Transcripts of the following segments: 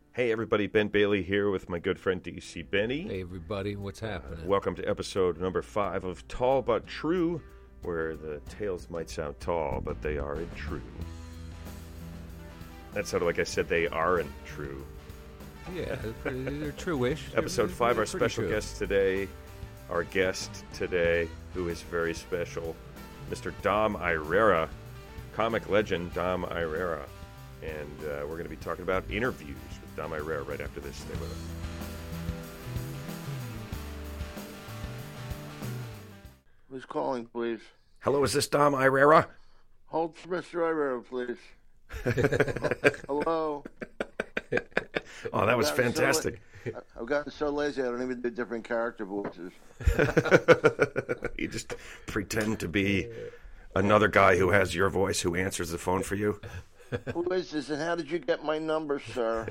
Hey everybody, Ben Bailey here with my good friend DC Benny. Hey everybody, what's happening? Welcome to episode number 5 of Tall But True, where the tales might sound tall, but they aren't true. That sounded like I said they aren't true. Yeah, they're true-ish. Episode 5, They're our special true. guest today, who is very special, Mr. Dom Irrera, comic legend Dom Irrera. And we're going to be talking about interviews with Dom Irrera right after this. Stay with us. Who's calling, please? Hello, is this Dom Irrera? Hold for Mr. Irrera, please. Hello. Oh, that was fantastic. I've gotten so lazy I don't even do different character voices. You just pretend to be another guy who has your voice who answers the phone for you. Who is this, and how did you get my number, sir?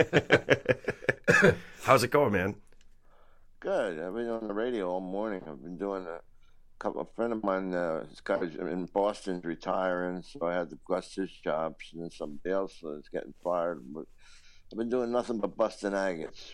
How's it going, man? Good. I've been on the radio all morning. I've been doing a friend of mine, this guy in Boston's retiring, so I had to bust his jobs, and then somebody else is getting fired. But I've been doing nothing but busting agates.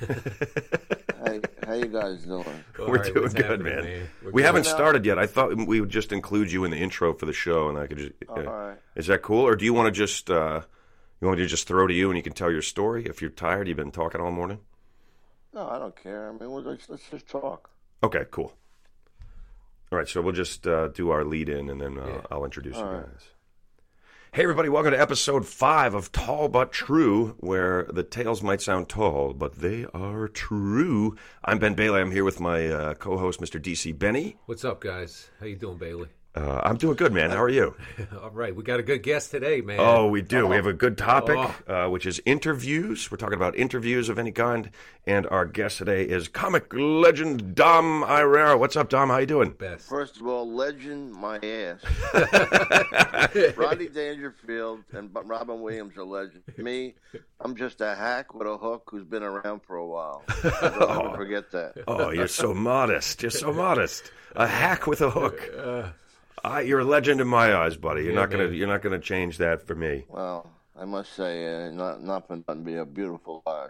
How you guys doing? We're right, doing what's good, happening, man. We're We good. haven't started yet. I thought we would just include you in the intro for the show, and I could just. All right. Is that cool, or do you want to just? You want me to just throw to you, and you can tell your story if you're tired? You've been talking all morning. No, I don't care. I mean, let's just talk. Okay, cool. All right, so we'll just do our lead in, and then Yeah. I'll introduce you All guys. right. Hey, everybody, welcome to episode 5 of Tall But True, where the tales might sound tall, but they are true. I'm Ben Bailey. I'm here with my co-host, Mr. DC Benny. What's up, guys? How you doing, Bailey? I'm doing good, man. How are you? All right, we got a good guest today, man. Oh, we do. We have a good topic, Oh. which is interviews. We're talking about interviews of any kind, and our guest today is comic legend Dom Irrera. What's up, Dom? How you doing? Best. First of all, legend my ass. Rodney Dangerfield and Robin Williams are legends. Me, I'm just a hack with a hook who's been around for a while. Don't ever forget that. Oh, you're so modest. You're so modest. A hack with a hook. You're a legend in my eyes, buddy. You're Yeah, not gonna. man. You're not gonna change that for me. Well, I must say, not for nothing, be a beautiful eyes.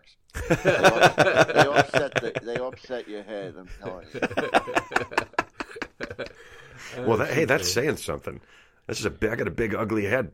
They upset your head. I'm telling you. Well, hey, that's saying something. I got a big, ugly head.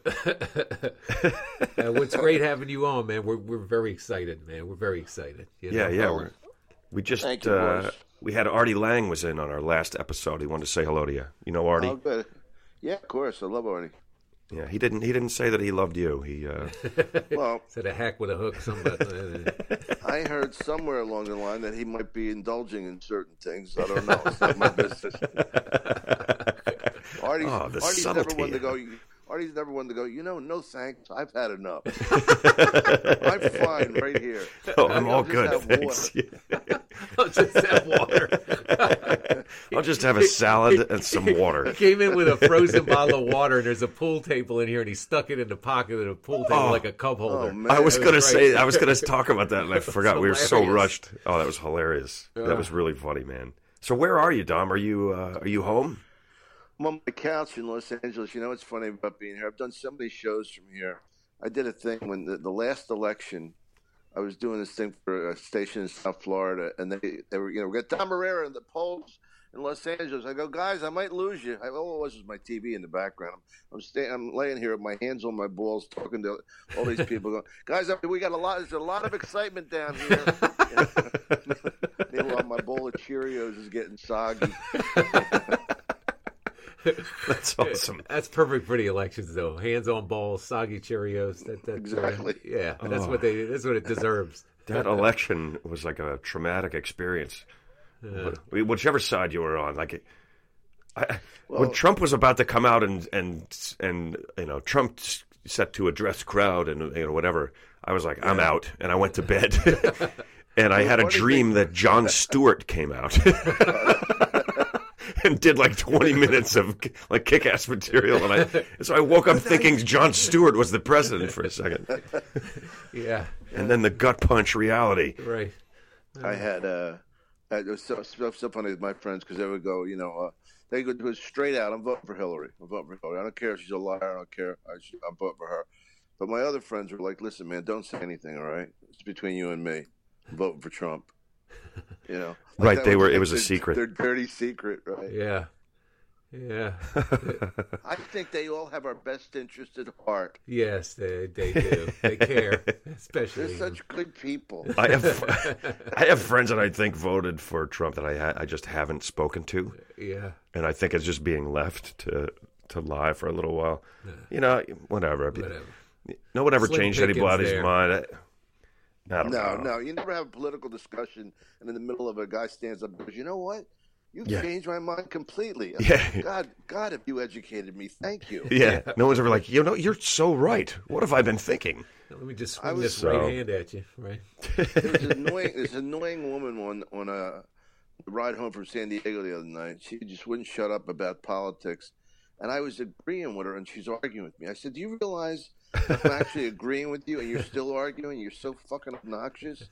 What's great having you on, man. We're very excited, man. We're very excited. You know? Yeah. We just Thank you, boys. we had Artie Lang was in on our last episode. He wanted to say hello to you. You know Artie? Oh, good. Yeah, of course. I love Artie. Yeah, he didn't say that he loved you. He Well, Said a hack with a hook. Somebody. I heard somewhere along the line that he might be indulging in certain things. I don't know. It's not my business. Artie's never subtlety. one to go. Artie's never one to go. No thanks. I've had enough. I'm fine right here. Oh, I'm all Just good, have thanks. I'll just have water. I'll just have a salad and some water. He came in with a frozen bottle of water, and there's a pool table in here, and he stuck it in the pocket of the pool table like a cup holder. Oh, man. I was That gonna was say, great. I was gonna talk about that, and I forgot. We were so hilarious. rushed. Oh, that was hilarious. That was really funny, man. So, where are you, Dom? Are you home? I'm on my couch in Los Angeles. You know what's funny about being here? I've done so many shows from here. I did a thing when the last election. I was doing this thing for a station in South Florida, and they were, we got Dom Irrera in the polls in Los Angeles. I go, guys, I might lose you. All it was my TV in the background. I'm laying here with my hands on my balls, talking to all these people. Going, guys, we got there's a lot of excitement down here. Meanwhile, my bowl of Cheerios is getting soggy. That's awesome. That's perfect for the elections, though. Hands on balls, soggy Cheerios. That's, Exactly. Yeah, that's what it deserves. That election was like a traumatic experience. Whichever side you were on, when Trump was about to come out and Trump set to address crowd and whatever, I was like, I'm out, and I went to bed. And I had a dream that Jon Stewart came out. And did like 20 minutes of like kick-ass material, and so I woke up thinking Jon Stewart was the president for a second. Yeah, And then the gut punch reality. right. I had it was so funny with my friends because they would go, they go straight out. I'm voting for Hillary. I don't care if she's a liar. I don't care. I'm voting for her. But my other friends were like, "Listen, man, don't say anything. All right, it's between you and me. I'm voting for Trump." You know, Right? It was a secret. Their dirty secret, right? Yeah. Yeah. I think they all have our best interest at heart. Yes, they do. They care, especially. They're such good people. I have friends that I think voted for Trump that I just haven't spoken to. Yeah. And I think it's just being left to lie for a little while. You know, whatever. No one ever Slim changed Pickens anybody's there. mind. I don't know. No, you never have a political discussion, and in the middle of a guy stands up and goes, "You know what? You've changed my mind completely. Yeah. God, if you educated me, thank you." Yeah. No one's ever like, you're so right. What have I been thinking? Let me just swing this right hand at you, right? There was this annoying woman on a ride home from San Diego the other night. She just wouldn't shut up about politics. And I was agreeing with her, and she's arguing with me. I said, "Do you realize I'm actually agreeing with you, and you're still arguing? You're so fucking obnoxious."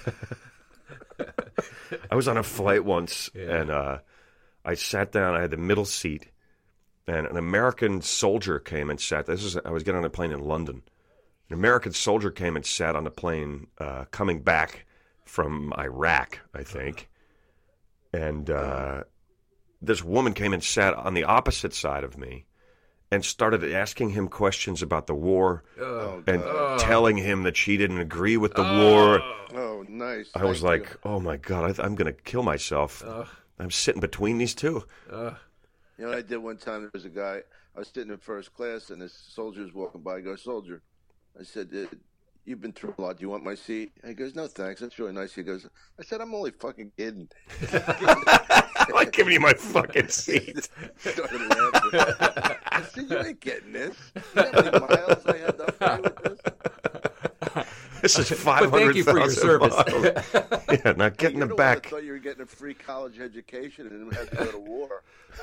I was on a flight once, and I sat down. I had the middle seat, and an American soldier came and sat. I was getting on a plane in London. An American soldier came and sat on the plane coming back from Iraq, I think. And this woman came and sat on the opposite side of me and started asking him questions about the war and telling him that she didn't agree with the war. Oh, nice. I was like, oh, my God, I'm going to kill myself. I'm sitting between these two. You know what I did one time? There was a guy, I was sitting in first class, and this soldier was walking by. I go, "Soldier," I said, "You've been through a lot. Do you want my seat?" And he goes, "No, thanks. That's really nice." He goes, I said, "I'm only fucking kidding." I'm not giving you my fucking seat. Started laughing. I said, "You ain't getting this. You know how many miles I had to upgrade with this?" This is 500,000 But thank you for your service. miles. Yeah, not getting You're them the back. one that thought you were getting a free college education and didn't have to go to war.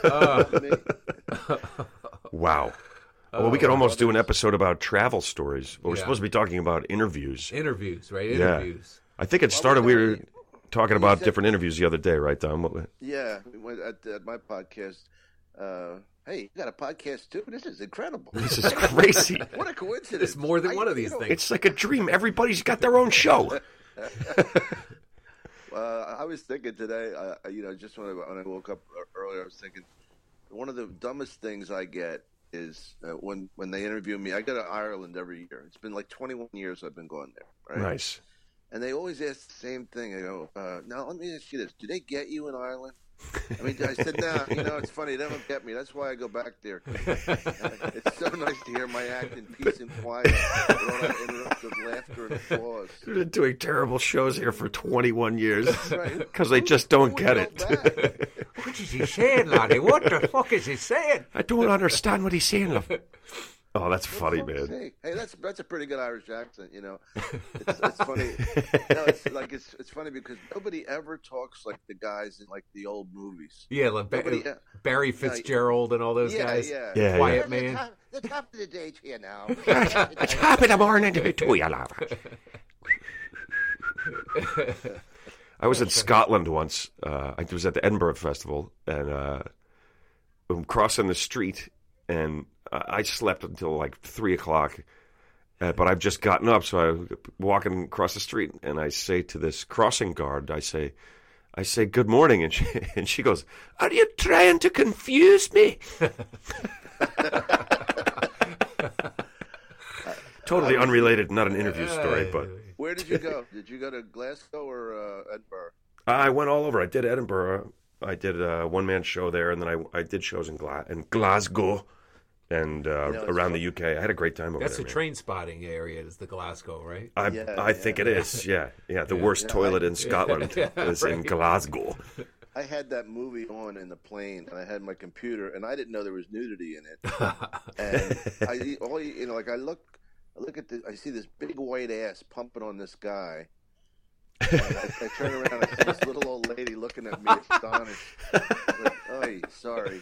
Wow. Well, we could almost do an episode about travel stories. But we're supposed to be talking about interviews. Interviews, right? Yeah. Interviews. I think it started, we were talking about different interviews the other day, right, Tom? Yeah, at my podcast. Hey, you got a podcast too? This is incredible. This is crazy. What a coincidence. There's more than one of these things. It's like a dream. Everybody's got their own show. I was thinking today, just when I woke up earlier, I was thinking one of the dumbest things I get is when they interview me. I go to Ireland every year. It's been like 21 years I've been going there. Right? Nice. And they always ask the same thing. I go, "Now let me ask you this: do they get you in Ireland?" I said, "No, it's funny. They don't get me. That's why I go back there. It's so nice to hear my act in peace and quiet with all that interrupted laughter and applause." We've been doing terrible shows here for 21 years Right. because they just don't get it. What is he saying, laddie? What the fuck is he saying? I don't understand what he's saying. Love. Oh, that's funny, man. Hey, that's a pretty good Irish accent. It's funny. It's funny because nobody ever talks like the guys in like the old movies. Yeah, like Barry Fitzgerald and all those guys. Yeah. Quiet man. The top of the day here now. Top of the morning to you, love. I was in Scotland once. I was at the Edinburgh Festival, and I'm crossing the street, and I slept until like 3 o'clock. But I've just gotten up, so I'm walking across the street, and I say to this crossing guard, I say, "Good morning," and she goes, "Are you trying to confuse me?" Totally unrelated, not an interview story, but. Where did you go? Did you go to Glasgow or Edinburgh? I went all over. I did Edinburgh. I did a one-man show there, and then I did shows in Glasgow and around the UK. I had a great time over there. That's the train spotting area, is the Glasgow, right? I think it is, yeah. The worst toilet in Scotland is in Glasgow. I had that movie on in the plane, and I had my computer, and I didn't know there was nudity in it. And I look at I see this big white ass pumping on this guy. And I turn around and I see this little old lady looking at me astonished. Like, "Oh, sorry."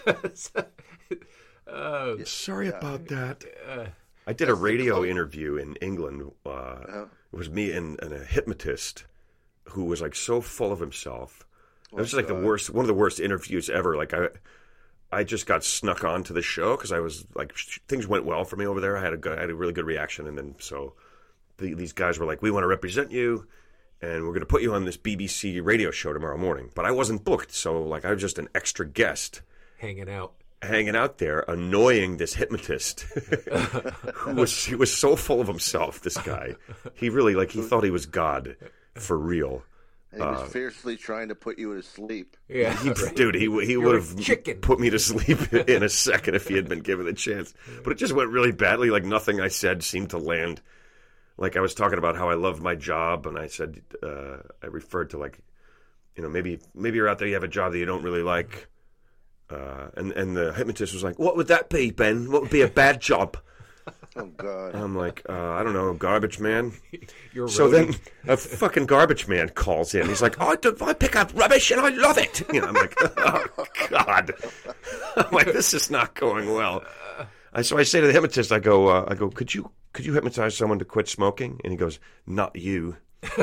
Sorry about that. I did a radio interview in England. It was me and a hypnotist who was like so full of himself. It was like one of the worst interviews ever. Like I just got snuck onto the show because I was like, things went well for me over there. I had a really good reaction, and then so these guys were like, we want to represent you, and we're going to put you on this BBC radio show tomorrow morning. But I wasn't booked, so like I was just an extra guest hanging out there, annoying this hypnotist he was so full of himself. This guy, he really he thought he was God for real. And he was fiercely trying to put you to sleep. Yeah, dude, he would have put me to sleep in a second if he had been given the chance. But it just went really badly. Like nothing I said seemed to land. Like I was talking about how I love my job, and I said I referred to maybe you're out there, you have a job that you don't really like, and the hypnotist was like, "What would that be, Ben? What would be a bad job?" Oh God! I'm like, I don't know, garbage man. So then a fucking garbage man calls in. He's like, I pick up rubbish and I love it. I'm like, oh God. I'm like, this is not going well. So I say to the hypnotist, I go, could you hypnotize someone to quit smoking? And he goes, not you.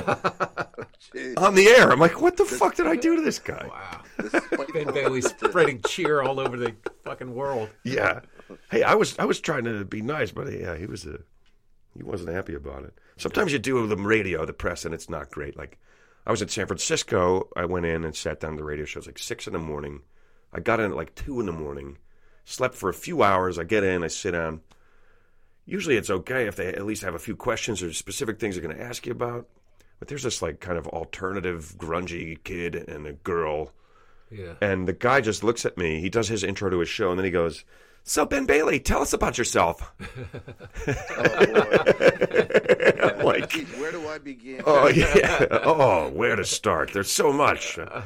On the air. I'm like, what the fuck did I do to this guy? Wow. Ben Bailey spreading cheer all over the fucking world. Yeah. Hey, I was trying to be nice, but yeah, he wasn't happy about it. Sometimes you do the radio, the press, and it's not great. Like, I was in San Francisco. I went in and sat down to the radio show. It was like 6 in the morning. I got in at like 2 in the morning. Slept for a few hours. I get in. I sit down. Usually it's okay if they at least have a few questions or specific things they're going to ask you about. But there's this like kind of alternative, grungy kid and a girl. Yeah. And the guy just looks at me. He does his intro to his show, and then he goes, "So, Ben Bailey, tell us about yourself." Oh, boy. I'm like, geez, where do I begin? Oh, yeah. Oh, where to start? There's so much. Well,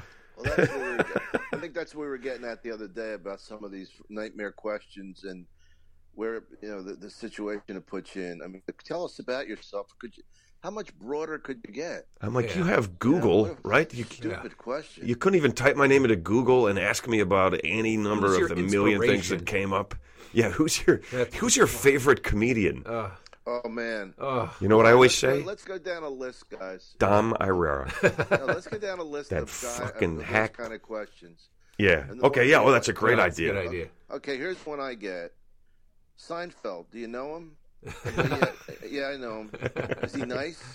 I think that's what we were getting at the other day about some of these nightmare questions and where, the situation it puts you in. I mean, tell us about yourself. How much broader could you get? I'm like, you have Google, right? Stupid question. You couldn't even type my name into Google and ask me about any number of the million things that came up. Yeah, who's your favorite comedian? Oh man. You know what I always say? Let's go down a list, guys. Dom Irrera. Let's go down a list that of fucking hack kind of questions. Yeah. Okay. Yeah. Well, that's a great idea. Good idea. Okay. Here's one I get. Seinfeld. Do you know him? Yeah, I know him. Is he nice?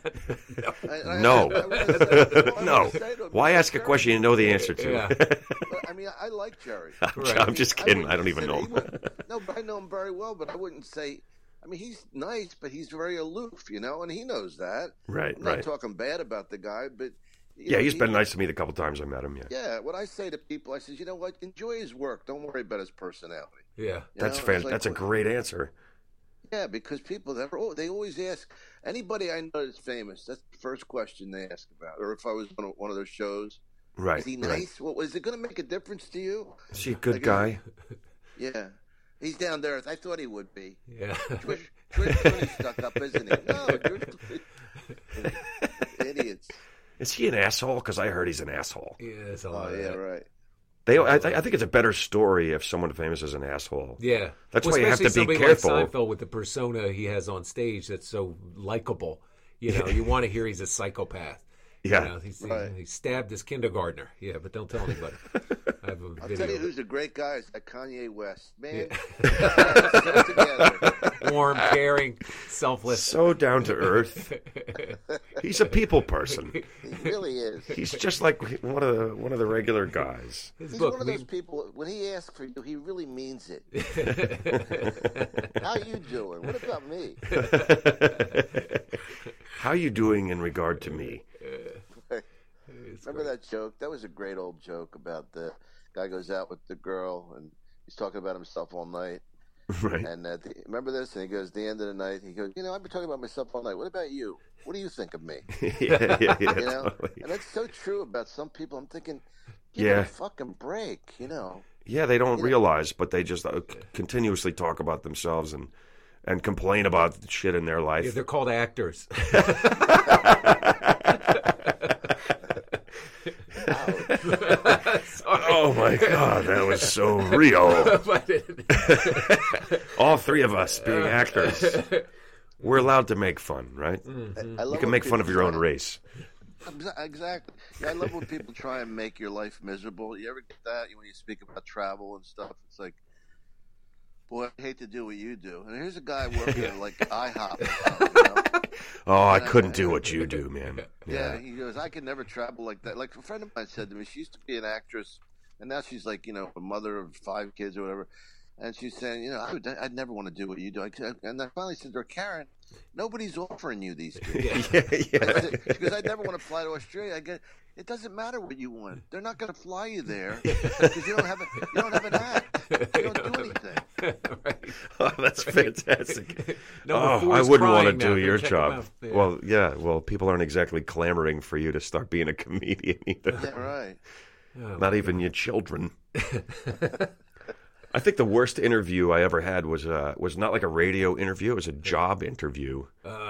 No. No. Why ask a question you know the answer to? Yeah. I mean, I like Jerry. I'm just kidding. I don't even know him. No, but I know him very well, but I wouldn't say... I mean, he's nice, but he's very aloof, and he knows that. Right, I'm not talking bad about the guy, but... he's been nice to me the couple times I met him, yeah. Yeah, what I say to people, I say, you know what? Enjoy his work. Don't worry about his personality. Yeah. That's a great answer. Yeah, because people, they always ask, anybody I know that's famous, that's the first question they ask about. Or if I was on one of those shows, right? Is he nice? Right. Well, is it going to make a difference to you? Is he a good guy? Yeah. He's down there. I thought he would be. Yeah. George Clooney's stuck up, isn't he? No, George Clooney. Idiots. Is he an asshole? Because I heard he's an asshole. Yeah, that's a lot of that. Right. I think it's a better story if someone famous is an asshole. Yeah. That's why you have to be careful. Like Seinfeld with the persona he has on stage that's so likable. You want to hear he's a psychopath. Yeah. He stabbed his kindergartner. Yeah, but don't tell anybody. I'll tell you who's a great guy is that Kanye West. Man, warm, caring, selfless. So down to earth. He's a people person. He really is. He's just like one of the regular guys. He's one of those people, when he asks for you, he really means it. How you doing? What about me? How you doing in regard to me? Remember that joke? That was a great old joke about the guy goes out with the girl and he's talking about himself all night. Right. And remember this? And he goes, at the end of the night, he goes, I've been talking about myself all night. What about you? What do you think of me? Yeah, totally. And that's so true about some people. I'm thinking, give it a fucking break, Yeah, they don't realize, but they just continuously talk about themselves and complain about shit in their life. Yeah, they're called actors. Oh my God, that was so real. All three of us being actors. We're allowed to make fun, right? Mm-hmm. You can make fun of your own race. Exactly. Yeah, I love when people try and make your life miserable. You ever get that when you speak about travel and stuff? It's like, boy, I hate to do what you do. And here's a guy working at like IHOP. Oh, I couldn't do what you do, man. Yeah, he goes, I could never travel like that. Like a friend of mine said to me, she used to be an actress, and now she's like, a mother of 5 kids or whatever. And she's saying, I'd never want to do what you do. And I finally said to her, Karen, nobody's offering you these gigs. She goes, I'd never want to fly to Australia. It doesn't matter what you want. They're not going to fly you there because you don't have an act. You don't do anything. Right. Oh, that's fantastic. I wouldn't want to do now. your Check job. Yeah. Well, yeah. Well, people aren't exactly clamoring for you to start being a comedian either. Yeah, right. Oh, Not even your children. I think the worst interview I ever had was not like a radio interview. It was a job interview.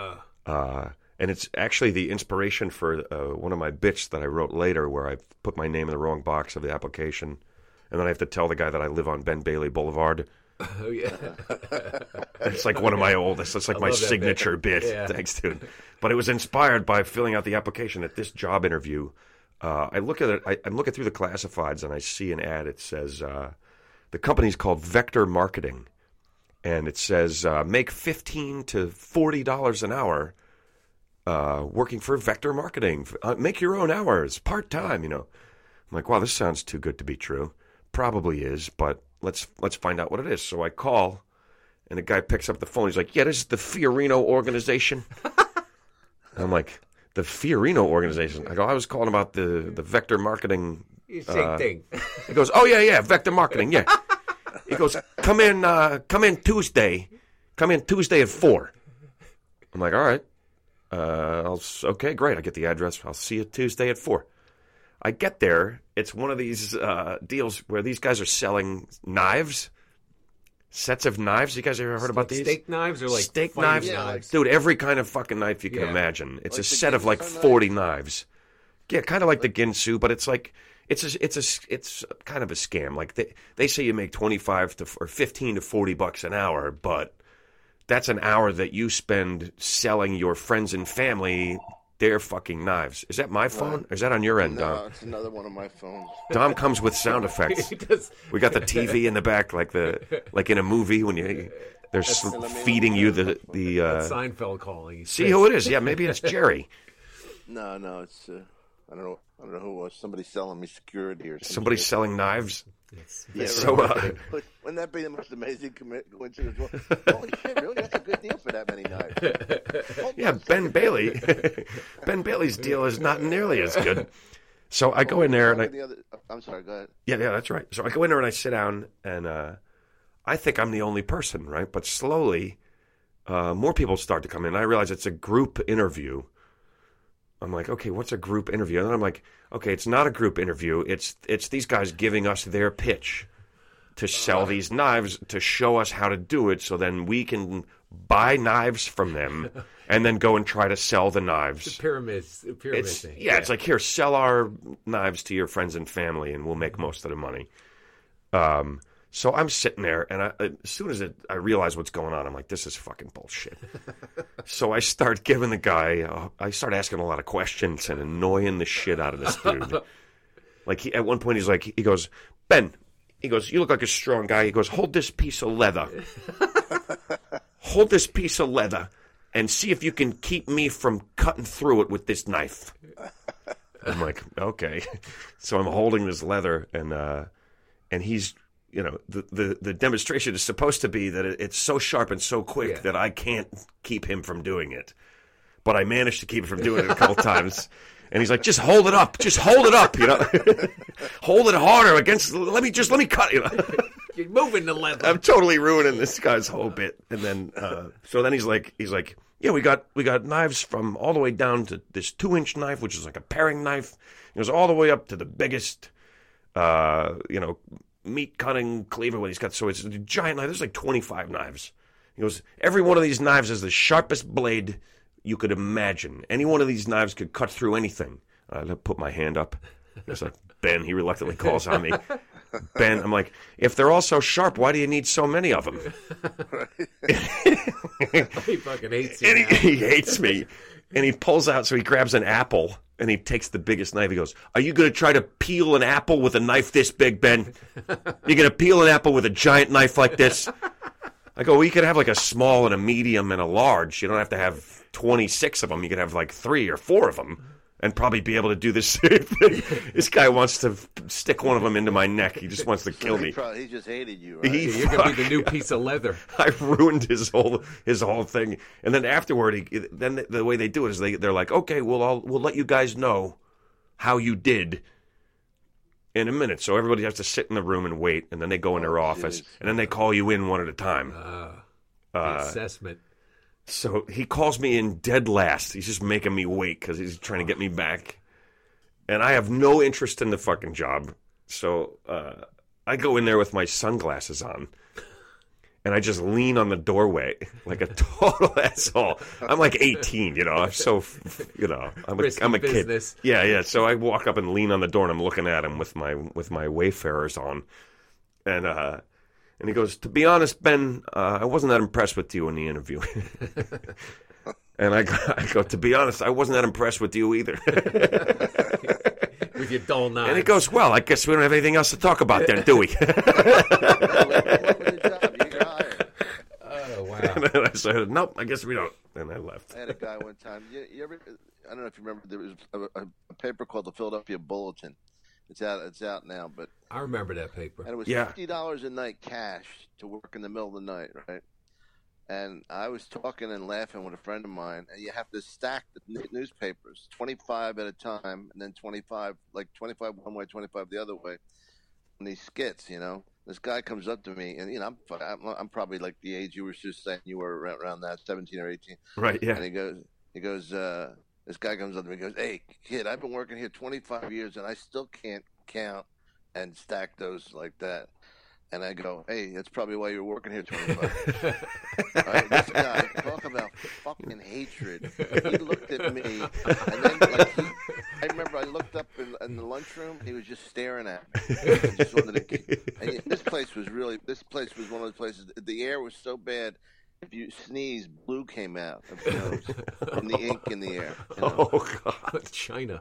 And it's actually the inspiration for one of my bits that I wrote later, where I put my name in the wrong box of the application, and then I have to tell the guy that I live on Ben Bailey Boulevard. Oh yeah. It's like one of my oldest. It's like my signature bit. Yeah. Thanks, dude. But it was inspired by filling out the application at this job interview. I look at it. I'm looking through the classifieds, and I see an ad. It says the company's called Vector Marketing, and it says make $15 to $40 an hour working for Vector Marketing. Make your own hours, part time. I'm like, wow, this sounds too good to be true. Probably is, but let's find out what it is. So I call, and the guy picks up the phone. He's like, yeah, this is the Fiorino organization. I'm like, the Fiorino organization? I go, I was calling about the Vector Marketing. Same thing. He goes, oh, yeah, Vector Marketing, yeah. He goes, come in Tuesday. Come in Tuesday at 4. I'm like, all right. Okay, great. I get the address. I'll see you Tuesday at 4. I get there. It's one of these deals where these guys are selling knives, sets of knives. You guys ever heard about these? Steak knives or like steak knives? Yeah, like, dude, every kind of fucking knife you can imagine. It's a set of like 40 knives. Yeah, kind of like the Ginsu, but it's like it's kind of a scam. Like they say you make 25 to or 15 to $40 an hour, but that's an hour that you spend selling your friends and family their fucking knives. Is that my phone? Or is that on your end, Dom? No, it's another one of my phones. Dom comes with sound effects. We got the TV in the back, like in a movie when they're feeding you the Seinfeld calling. See who it is? Yeah, maybe it's Jerry. No, it's I don't know who it was. Somebody selling me security or something. Somebody selling knives. Yeah, so wouldn't that be the most amazing coincidence? Holy shit, really? That's a good deal for that many knives. Yeah, Ben Bailey. Ben Bailey's deal is not nearly as good. So I go in there and I'm sorry, go ahead. Yeah, that's right. So I go in there and I sit down, and I think I'm the only person, right? But slowly, more people start to come in. I realize it's a group interview. I'm like, okay, what's a group interview? And then I'm like, okay, it's not a group interview. It's these guys giving us their pitch to sell these knives, to show us how to do it, so then we can buy knives from them and then go and try to sell the knives. It's a pyramid thing. Yeah, it's like, here, sell our knives to your friends and family, and we'll make most of the money. So I'm sitting there, and as soon as I realize what's going on, I'm like, this is fucking bullshit. So I start giving the guy, I start asking a lot of questions and annoying the shit out of this dude. Like, at one point, he goes, Ben, he goes, you look like a strong guy. He goes, hold this piece of leather. Hold this piece of leather and see if you can keep me from cutting through it with this knife. I'm like, okay. So I'm holding this leather, and he's, the demonstration is supposed to be that it's so sharp and so quick that I can't keep him from doing it. But I managed to keep him from doing it a couple times. And he's like, just hold it up. Just hold it up, Hold it harder against, let me cut, You're moving the leather. I'm totally ruining this guy's whole bit. And then, so then he's like, yeah, we got knives from all the way down to this 2-inch knife, which is like a paring knife. It goes all the way up to the biggest, meat cutting cleaver what he's got. So it's a giant knife. There's like 25 knives. He goes, every one of these knives is the sharpest blade you could imagine. Any one of these knives could cut through anything. I put my hand up. It's like, Ben, he reluctantly calls on me. Ben, I'm like, if they're all so sharp, why do you need so many of them? He fucking hates you. He hates me. And he pulls out, so he grabs an apple. And he takes the biggest knife. He goes, "Are you going to try to peel an apple with a knife this big, Ben? You're going to peel an apple with a giant knife like this?" I go, "Well, you could have like a small and a medium and a large. You don't have to have 26 of them. You could have like 3 or 4 of them and probably be able to do the same thing." This guy wants to stick one of them into my neck. He just wants to kill me. He just hated you, right? You're going to be the new piece of leather. I ruined his whole thing. And then afterward, then the way they do it is they're like, "Okay, we'll let you guys know how you did in a minute." So everybody has to sit in the room and wait, and then they go in their office, and then they call you in one at a time. The assessment. So he calls me in dead last. He's just making me wait because he's trying to get me back. And I have no interest in the fucking job. So I go in there with my sunglasses on. And I just lean on the doorway like a total asshole. I'm like 18, you know. I'm so, you know, I'm a business. Kid. Yeah. So I walk up and lean on the door, and I'm looking at him with my Wayfarers on. And he goes, "To be honest, Ben, I wasn't that impressed with you in the interview." And I go, "To be honest, I wasn't that impressed with you either." With your dull knives. And he goes, "Well, I guess we don't have anything else to talk about then, do we?" Oh, wow. And then I said, "Nope, I guess we don't." And I left. I had a guy one time. You ever? I don't know if you remember. There was a paper called the Philadelphia Bulletin. It's out now, but I remember that paper. And it was $50 a night cash to work in the middle of the night, right? And I was talking and laughing with a friend of mine, and you have to stack the newspapers, 25 at a time, and then 25 one way, 25 the other way. And these skits, you know. This guy comes up to me, and you know, I'm probably like the age you were just saying you were around that, 17 or 18. Right? Yeah. And he goes. This guy comes up to me and goes, "Hey, kid, I've been working here 25 years, and I still can't count and stack those like that." And I go, "Hey, that's probably why you're working here 25." Right, this guy, talk about fucking hatred. He looked at me, and then I remember I looked up in the lunchroom. He was just staring at me. I just wanted to and this place was one of those places. The air was so bad. If you sneeze, blue came out of your nose from the ink in the air. You know? Oh, God. China.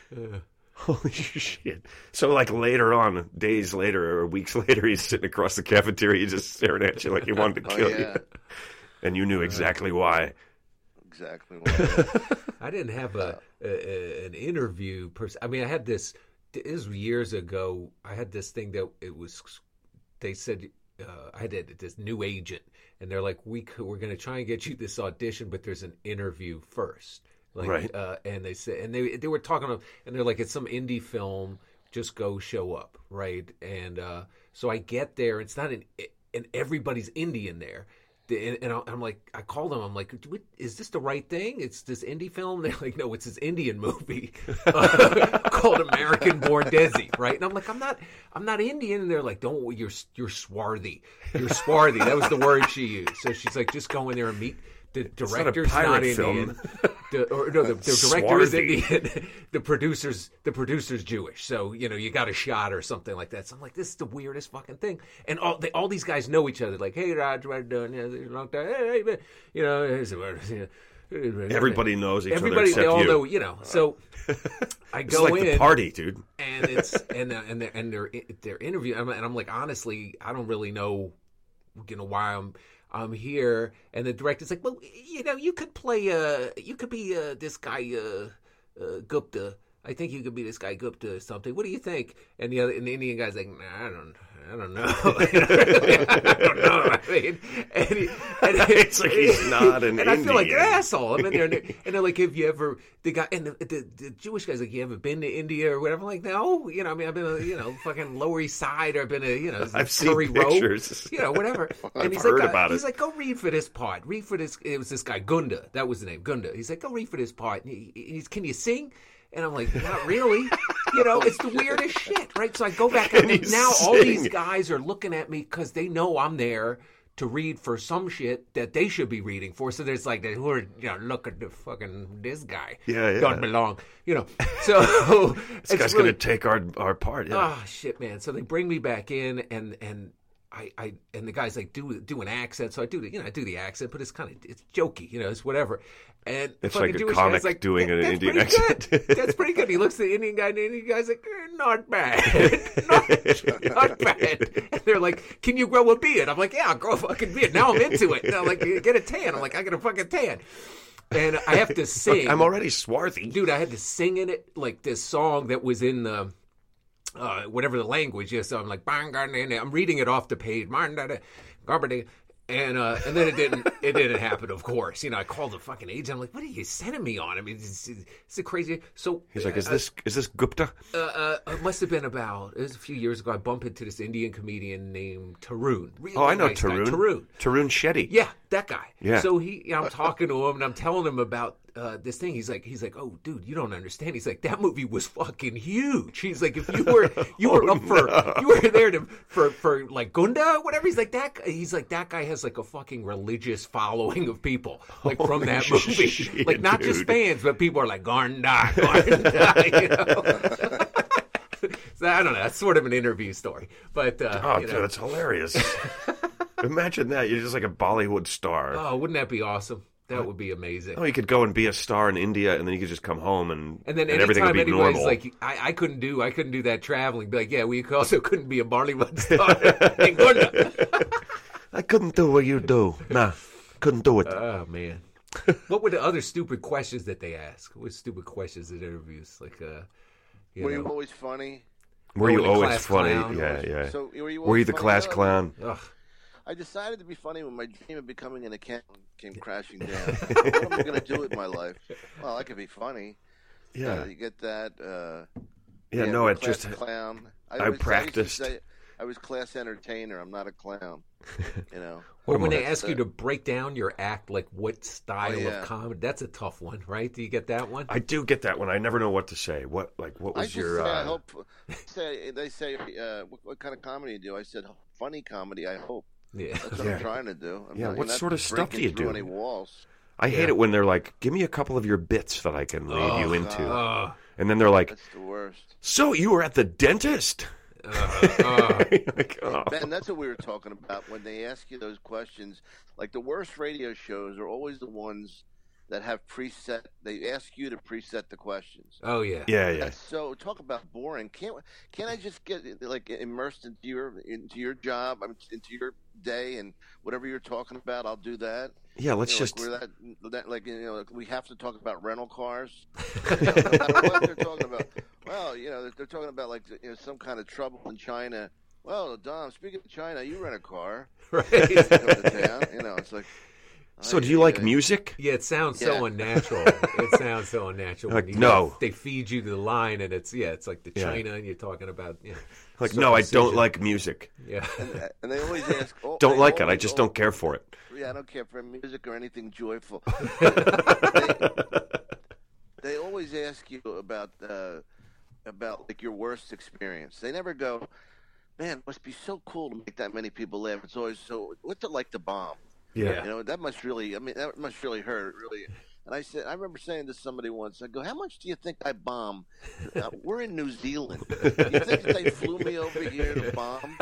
Holy shit. So, like, later on, days later or weeks later, he's sitting across the cafeteria just staring at you like he wanted to kill you. And you knew exactly why. Exactly why. I didn't have an interview person. I mean, I had this years ago. I had this thing that they said, I had this new agent, and they're like, we're going to try and get you this audition, but there's an interview first. Like, right. And they said, and they were talking about, and they're like, it's some indie film, just go show up, right? And so I get there, it's not and everybody's indie in there. And I'm like, I called them. I'm like, is this the right thing? It's this indie film. They're like, no, it's this Indian movie called American Born Desi, right? And I'm like, I'm not Indian. And they're like, don't, you're swarthy. You're swarthy. That was the word she used. So she's like, just go in there and meet. The director's not Indian. The director is Indian. The producer's Jewish. So, you know, you got a shot or something like that. So I'm like, this is the weirdest fucking thing. And all these guys know each other. Like, hey, Raj, what are you doing? Yeah, long time. Hey, you know, everybody knows each other Everybody, except they all you. know, you know. So I go it's like in, the party, dude. and it's and they're interviewing, and I'm like, honestly, I don't really know, you know, why I'm here. And the director's like, well, you know, you could be this guy Gupta. I think you could be this guy Gupta or something. What do you think? And the Indian guy's like, nah, I don't know. I don't know. I mean, it's like he's not an Indian. And I feel like an asshole. I'm in there, and they're like, "Have you ever?" The guy and the Jewish guy's like, "You ever been to India or whatever?" I'm like, no. You know, I mean, I've been, you know, fucking Lower East Side, or I've been to, I've Curry seen Row, pictures. you know, whatever. And I've he's heard like, about it. He's like, go read for this part. Read for this. It was this guy Gunda. That was the name, Gunda. He's like, go read for this part. And he's, can you sing? And I'm like, not really. You know, it's the weirdest shit, right? So I go back, and now all these guys are looking at me because they know I'm there to read for some shit that they should be reading for. So there's like, who are, you know, look at the fucking, this guy. Yeah. Don't belong. You know, so this guy's really going to take our part. Yeah. Oh, shit, man. So they bring me back in, and I and the guy's like, do an accent. So I do the accent, but it's it's jokey, it's whatever. And it's fucking like a Jewish comic guy's like, doing an Indian accent. accent. That's pretty good. He looks at the Indian guy, and the Indian guy's like, not bad. not bad. And they're like, can you grow a beard? I'm like, yeah, I'll grow a fucking beard. Now I'm into it. And I'm like, get a tan. I'm like, I got a fucking tan. And I have to sing. I'm already swarthy. Dude, I had to sing in it, like this song that was in the, whatever the language is. So I'm like, I'm reading it off the page. And then it didn't happen, of course. I called the fucking agent. I'm like, what are you sending me on? I mean, it's a crazy. So he's like, is this Gupta? It must have been it was a few years ago. I bumped into this Indian comedian named Tarun. Really I know nice Tarun. Guy. Tarun Shetty. Yeah, that guy. Yeah. So I'm talking to him and I'm telling him about this thing. He's like, oh, dude, you don't understand. He's like, that movie was fucking huge. He's like, if you were you were there for like Gunda, whatever. He's like that guy has like a fucking religious following of people like from that movie, shit, like not dude. just fans, but people are like Gunda. So I don't know. That's sort of an interview story, but Dude, that's hilarious. Imagine that. You're just like a Bollywood star. Oh, wouldn't that be awesome? That would be amazing. Oh, you could go and be a star in India, and then you could just come home and then everything would be anybody's normal. like, I couldn't do that traveling. Be like, yeah, we also couldn't be a Bollywood star in Gunda. I couldn't do what you do. Nah, couldn't do it. Oh man, what were the other stupid questions that they ask? What stupid questions in interviews? Like, were you always funny? Were you the always class funny? clown? Yeah. So were you always the funny? class clown? ugh. I decided to be funny when my dream of becoming an accountant came crashing down. What am I going to do with my life? Well, I could be funny. Yeah. You get that? No, it class just clown. I practiced. I was class entertainer. I'm not a clown. Or when they ask you to break down your act, like what style yeah. of comedy? That's a tough one, right? Do you get that one? I do get that one. I never know what to say. What was your? I hope. They say, what kind of comedy do you do? I said, funny comedy. I hope. Yeah. That's what I'm trying to do. What sort of stuff do you do? Any walls. I hate it when they're like, "Give me a couple of your bits that I can lead you into," and then they're like, That's the worst. "So you were at the dentist?" Like, oh. And that's what we were talking about when they ask you those questions. Like the worst radio shows are always the ones that have preset. They ask you to preset the questions. Oh yeah. Yeah. So talk about boring. Can't I just get like immersed into your job, into your day, and whatever you're talking about, I'll do that. Yeah, let's like just we have to talk about rental cars. No matter what they're talking about. Well, they're talking about like some kind of trouble in China. Well, Dom, speaking of China, you rent a car. Right. Come to town. It's like. So do you like music? Yeah, it sounds so unnatural. It sounds so unnatural. Like, when no. They feed you the line, and it's like the China, and you're talking about like, no, I don't like music. Yeah, and they always ask. Don't like it. I just don't care for it. Yeah, I don't care for music or anything joyful. They always ask you about like your worst experience. They never go, man, it must be so cool to make that many people laugh. It's always so. What's it like to bomb? Yeah. That must really hurt, really. And I remember saying to somebody once, I go, how much do you think I bomb? We're in New Zealand. Do you think that they flew me over here to bomb?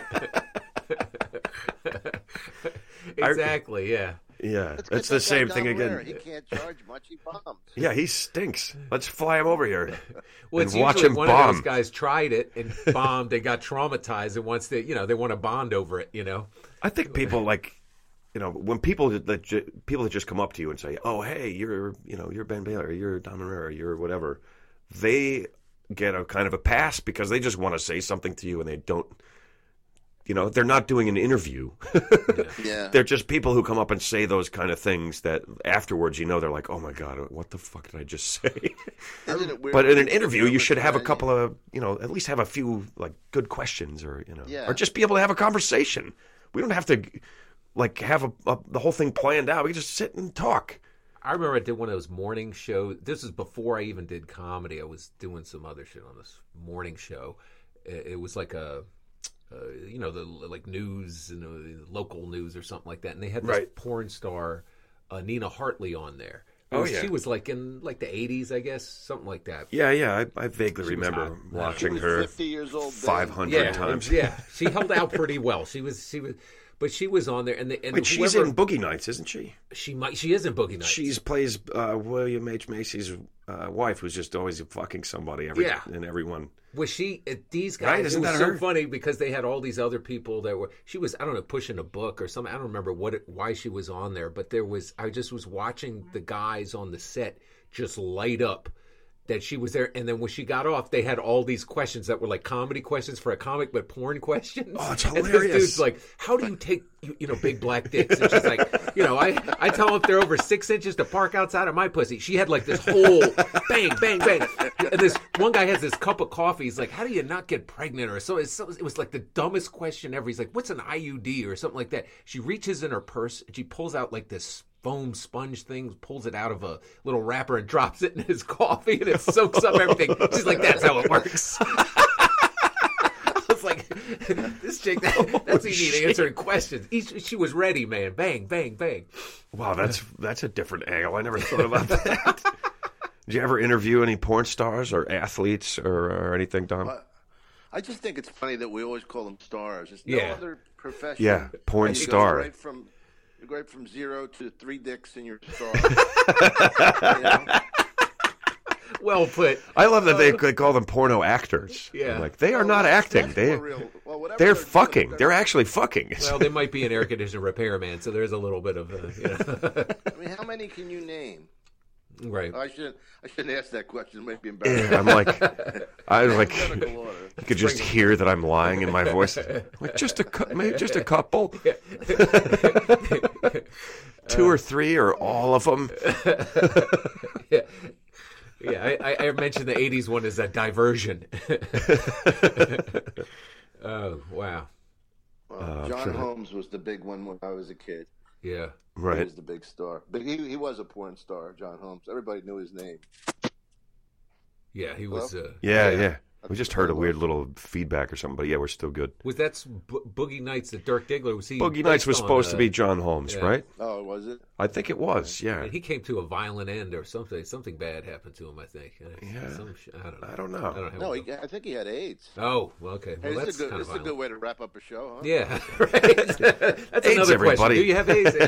Exactly, yeah. Yeah, it's the same thing again. He can't charge much. He bombs. Yeah, he stinks. Let's fly him over here Well, and it's watch usually him one bomb. of those guys tried it and bombed. They got traumatized, and once they want to bond over it. I think people when people that just come up to you and say, "Oh, hey, you're Ben Baylor, you're Dom Herrera, you're whatever," they get a kind of a pass because they just want to say something to you and they don't. They're not doing an interview. Yeah. They're just people who come up and say those kind of things that afterwards, they're like, oh my God, what the fuck did I just say? Isn't it weird? But in an interview, you should have a couple of, at least have a few like good questions or just be able to have a conversation. We don't have to like have the whole thing planned out. We can just sit and talk. I remember I did one of those morning shows. This is before I even did comedy. I was doing some other shit on this morning show. It was like the like news and local news or something like that. And they had this porn star, Nina Hartley, on there, Oh, yeah. She was like in like the 80s, I guess, something like that. Yeah. I vaguely remember watching her 50 years old. 500 times. Yeah, she held out pretty well. She was, but she was on there, and Wait, she's in Boogie Nights, isn't she? She is in Boogie Nights. She plays William H. Macy's wife, who's just always fucking somebody and everyone. Was she? These guys. Right? It Isn't was that so her? funny because they had all these other people that were. She was, I don't know, pushing a book or something. I don't remember why she was on there, but there was. I just was watching the guys on the set just light up that she was there, and then when she got off, they had all these questions that were like comedy questions for a comic, but porn questions. Oh, it's And hilarious. this dude's like, "How do you take big black dicks?" And she's like, I tell them if they're over 6 inches to park outside of my pussy. She had like this whole bang, bang, bang, and this one guy has this cup of coffee. He's like, "How do you not get pregnant?" Or so. It was like the dumbest question ever. He's like, "What's an IUD?" or something like that. She reaches in her purse and she pulls out like this foam sponge thing, pulls it out of a little wrapper and drops it in his coffee, and it soaks up everything. She's like, "That's how it works." I was like, this chick, that's easy to answering questions. She was ready, man. Bang, bang, bang. Wow, that's a different angle. I never thought about that. Did you ever interview any porn stars or athletes or anything, Don? I just think it's funny that we always call them stars. There's no Yeah. other profession. Yeah, porn You go star. right from 0 to 3 dicks in your star. You know? Well put. I love that they call them porno actors. Yeah. I'm like, they are not acting. That's more real. Well, whatever They're doing, fucking. They're actually fucking. Well, they might be an air conditioner repairman, so there's a little bit of I mean, how many can you name? right. I shouldn't ask that question. It might be embarrassing. Yeah, I was like, Alphabetical order. you could just hear that I'm lying in my voice. Like just a couple, 2 or 3 or all of them. Yeah, I mentioned the 80s one is a diversion. Oh, wow. John Holmes was the big one when I was a kid. Yeah. He Right. was the big star. But he was a porn star, John Holmes. Everybody knew his name. Yeah, he was. Yeah. We just heard a weird little feedback or something, but yeah, we're still good. Was that Boogie Nights that Dirk Diggler was he? Boogie Nights was based on, supposed to be John Holmes, yeah. right? Oh, was it? I think it was, yeah. And he came to a violent end or something. Something bad happened to him, I think. Yeah. I don't know. I don't know. No, I think he had AIDS. Oh, well, okay. Well, Hey, that's kind of this is a good way to wrap up a show, huh? Yeah, right. That's AIDS, another everybody. question. Do you have AIDS?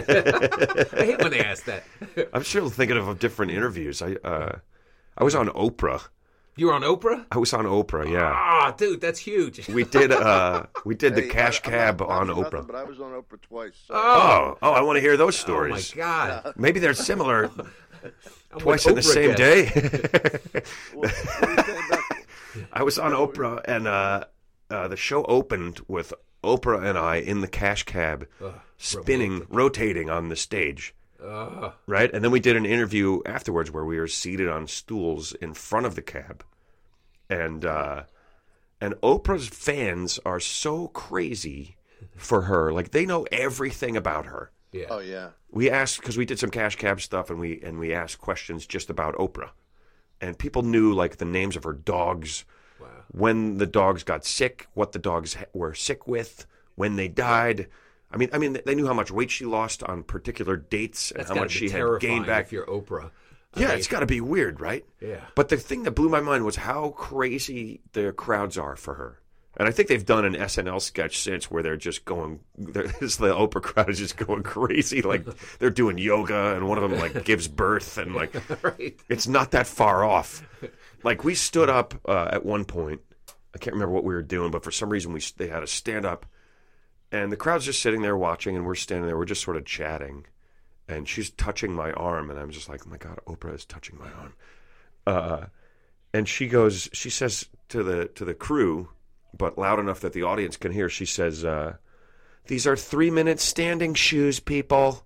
I hate when they ask that. I'm still thinking of different interviews. I was on Oprah. You were on Oprah? I was on Oprah, yeah. Ah, dude, that's huge. We did the Hey, cash I'm cab not on nothing, Oprah. But I was on Oprah twice. So. Oh, I want to hear those Oh my stories. God! Maybe they're similar. I'm Twice with in the Oprah same guests. day. What were you saying about I was on Oprah, and the show opened with Oprah and I in the cash cab, spinning, rotating on the stage. Right? And then we did an interview afterwards where we were seated on stools in front of the cab. And Oprah's fans are so crazy for her. Like, they know everything about her. Yeah. Oh yeah. We asked, because we did some cash cab stuff, and we asked questions just about Oprah. And people knew, like, the names of her dogs, when the dogs got sick, what the dogs were sick with, when they died. I mean, they knew how much weight she lost on particular dates and That's how gotta much be she had terrifying gained back. if you're Oprah. Yeah, it's got to be weird, right? Yeah. But the thing that blew my mind was how crazy the crowds are for her. And I think they've done an SNL sketch since where they're just going, the Oprah crowd is just going crazy. Like, they're doing yoga, and one of them, like, gives birth, and, like, Right. it's not that far off. Like, we stood up at one point. I can't remember what we were doing, but for some reason they had us stand up. And the crowd's just sitting there watching, and we're standing there. We're just sort of chatting. And she's touching my arm, and I'm just like, oh, my God, Oprah is touching my arm. And she says to the crew, but loud enough that the audience can hear, she says, these are 3-minute standing shoes, people.